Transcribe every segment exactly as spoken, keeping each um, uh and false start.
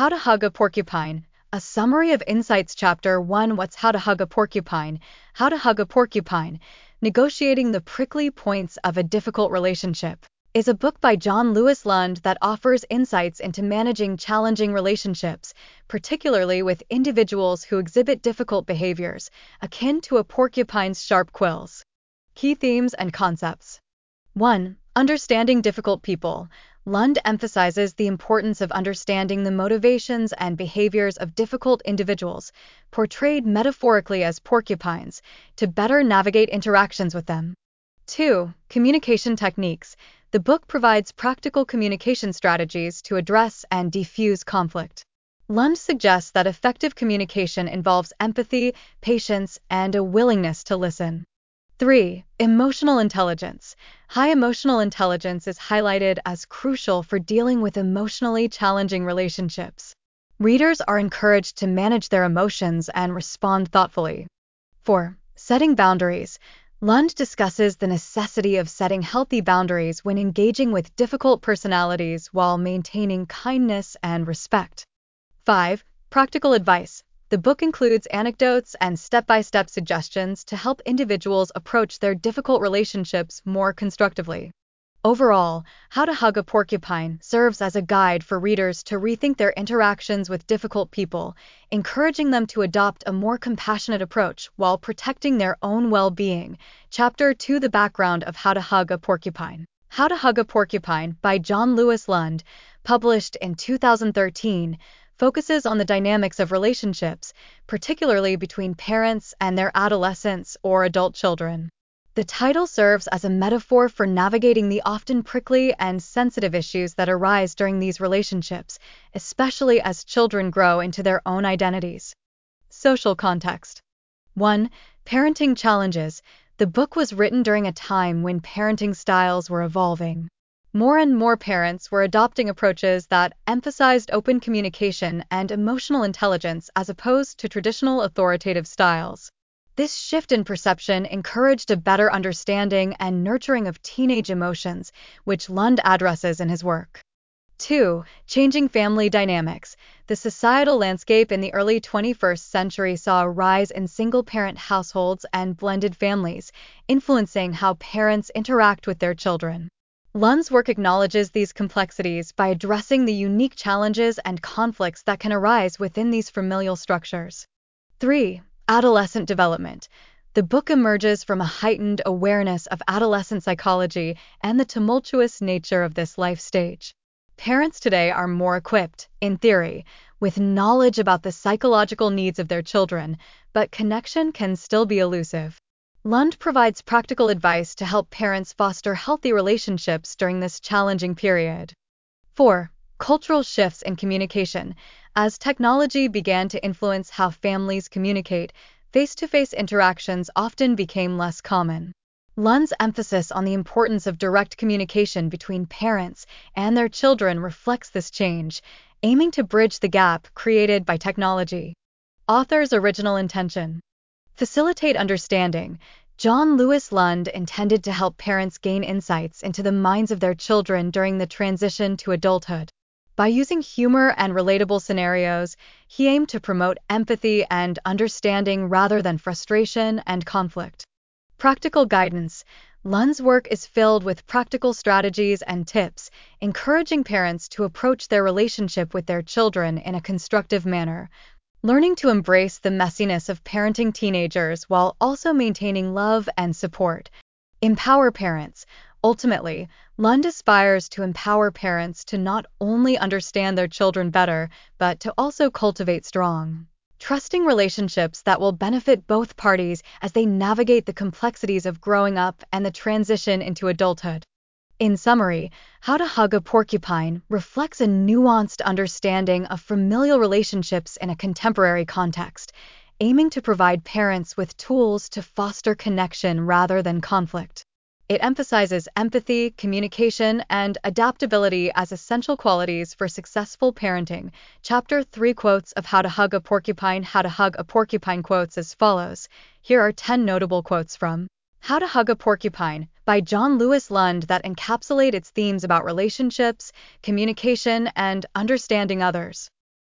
How to Hug a Porcupine. A summary of insights. Chapter one. What's How to Hug a Porcupine? How to Hug a Porcupine. Negotiating the Prickly Points of a Difficult Relationship is a book by John Lewis Lund that offers insights into managing challenging relationships, particularly with individuals who exhibit difficult behaviors, akin to a porcupine's sharp quills. Key themes and concepts. one. Understanding difficult people. Lund emphasizes the importance of understanding the motivations and behaviors of difficult individuals, portrayed metaphorically as porcupines, to better navigate interactions with them. two. Communication techniques. The book provides practical communication strategies to address and defuse conflict. Lund suggests that effective communication involves empathy, patience, and a willingness to listen. three. Emotional intelligence. High emotional intelligence is highlighted as crucial for dealing with emotionally challenging relationships. Readers are encouraged to manage their emotions and respond thoughtfully. four. Setting boundaries. Lund discusses the necessity of setting healthy boundaries when engaging with difficult personalities while maintaining kindness and respect. five. Practical advice. The book includes anecdotes and step-by-step suggestions to help individuals approach their difficult relationships more constructively. Overall, How to Hug a Porcupine serves as a guide for readers to rethink their interactions with difficult people, encouraging them to adopt a more compassionate approach while protecting their own well-being. Chapter two. The background of How to Hug a Porcupine. How to Hug a Porcupine by John Lewis Lund, published in two thousand thirteen, focuses on the dynamics of relationships, particularly between parents and their adolescents or adult children. The title serves as a metaphor for navigating the often prickly and sensitive issues that arise during these relationships, especially as children grow into their own identities. Social context. one. Parenting challenges. The book was written during a time when parenting styles were evolving. More and more parents were adopting approaches that emphasized open communication and emotional intelligence as opposed to traditional authoritative styles. This shift in perception encouraged a better understanding and nurturing of teenage emotions, which Lund addresses in his work. two. Changing family dynamics. The societal landscape in the early twenty-first century saw a rise in single-parent households and blended families, influencing how parents interact with their children. Lund's work acknowledges these complexities by addressing the unique challenges and conflicts that can arise within these familial structures. three. Adolescent development. The book emerges from a heightened awareness of adolescent psychology and the tumultuous nature of this life stage. Parents today are more equipped, in theory, with knowledge about the psychological needs of their children, but connection can still be elusive. Lund provides practical advice to help parents foster healthy relationships during this challenging period. four. Cultural shifts in communication. As technology began to influence how families communicate, face-to-face interactions often became less common. Lund's emphasis on the importance of direct communication between parents and their children reflects this change, aiming to bridge the gap created by technology. Author's original intention. Facilitate understanding. John Lewis Lund intended to help parents gain insights into the minds of their children during the transition to adulthood. By using humor and relatable scenarios, he aimed to promote empathy and understanding rather than frustration and conflict. Practical guidance. Lund's work is filled with practical strategies and tips, encouraging parents to approach their relationship with their children in a constructive manner, learning to embrace the messiness of parenting teenagers while also maintaining love and support. Empower parents. Ultimately, Lund aspires to empower parents to not only understand their children better, but to also cultivate strong, trusting relationships that will benefit both parties as they navigate the complexities of growing up and the transition into adulthood. In summary, How to Hug a Porcupine reflects a nuanced understanding of familial relationships in a contemporary context, aiming to provide parents with tools to foster connection rather than conflict. It emphasizes empathy, communication, and adaptability as essential qualities for successful parenting. Chapter three. Quotes of How to Hug a Porcupine. How to Hug a Porcupine. Quotes as follows. Here are ten notable quotes from How to Hug a Porcupine by John Lewis Lund that encapsulate its themes about relationships, communication, and understanding others.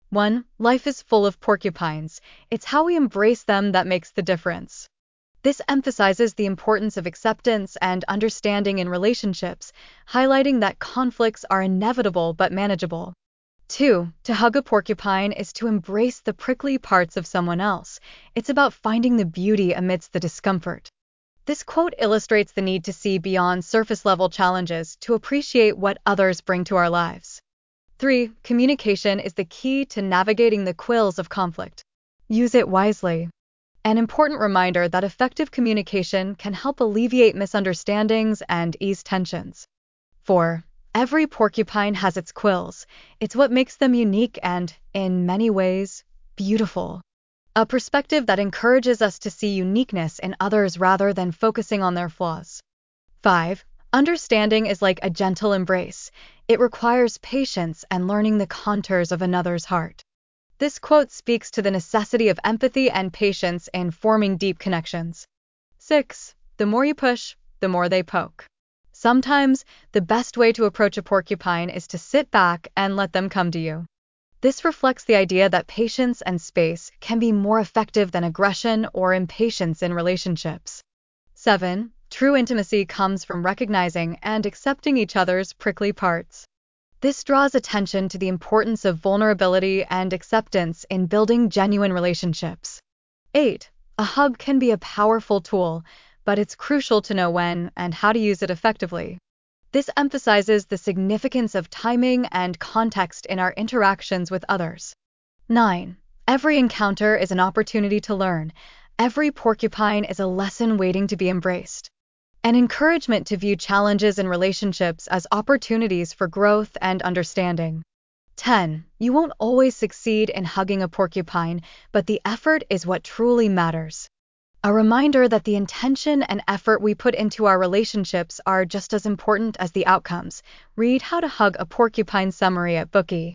one. Life is full of porcupines. It's how we embrace them that makes the difference. This emphasizes the importance of acceptance and understanding in relationships, highlighting that conflicts are inevitable but manageable. two. To hug a porcupine is to embrace the prickly parts of someone else. It's about finding the beauty amidst the discomfort. This quote illustrates the need to see beyond surface-level challenges to appreciate what others bring to our lives. three. Communication is the key to navigating the quills of conflict. Use it wisely. An important reminder that effective communication can help alleviate misunderstandings and ease tensions. four. Every porcupine has its quills. It's what makes them unique and, in many ways, beautiful. A perspective that encourages us to see uniqueness in others rather than focusing on their flaws. five. Understanding is like a gentle embrace. It requires patience and learning the contours of another's heart. This quote speaks to the necessity of empathy and patience in forming deep connections. six. The more you push, the more they poke. Sometimes, the best way to approach a porcupine is to sit back and let them come to you. This reflects the idea that patience and space can be more effective than aggression or impatience in relationships. seven. True intimacy comes from recognizing and accepting each other's prickly parts. This draws attention to the importance of vulnerability and acceptance in building genuine relationships. eight. A hug can be a powerful tool, but it's crucial to know when and how to use it effectively. This emphasizes the significance of timing and context in our interactions with others. nine. Every encounter is an opportunity to learn. Every porcupine is a lesson waiting to be embraced. An encouragement to view challenges in relationships as opportunities for growth and understanding. ten. You won't always succeed in hugging a porcupine, but the effort is what truly matters. A reminder that the intention and effort we put into our relationships are just as important as the outcomes. Read How to Hug a Porcupine summary at Bookie.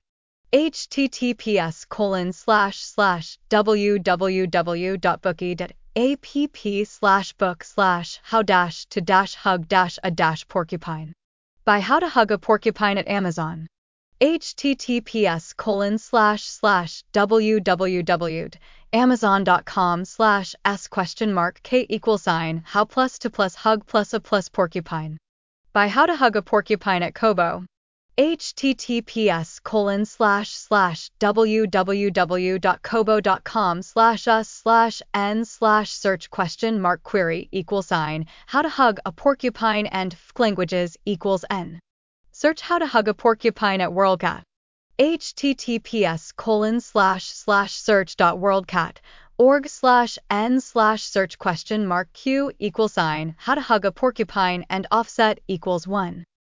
https colon slash slash www.bookie.app slash book slash how dash to dash hug dash a dash porcupine. Buy How to Hug a Porcupine at Amazon. https colon slash slash www.amazon.com slash s question mark k equal sign how plus to plus hug plus a plus porcupine. Buy How to Hug a Porcupine at Kobo. https colon slash slash www.kobo.com slash us slash n slash search question mark query equal sign how to hug a porcupine and f languages equals n. Search How to Hug a Porcupine at WorldCat. https colon slash slash search.worldcat.org slash n slash search question mark q equal sign how to hug a porcupine and offset equals one.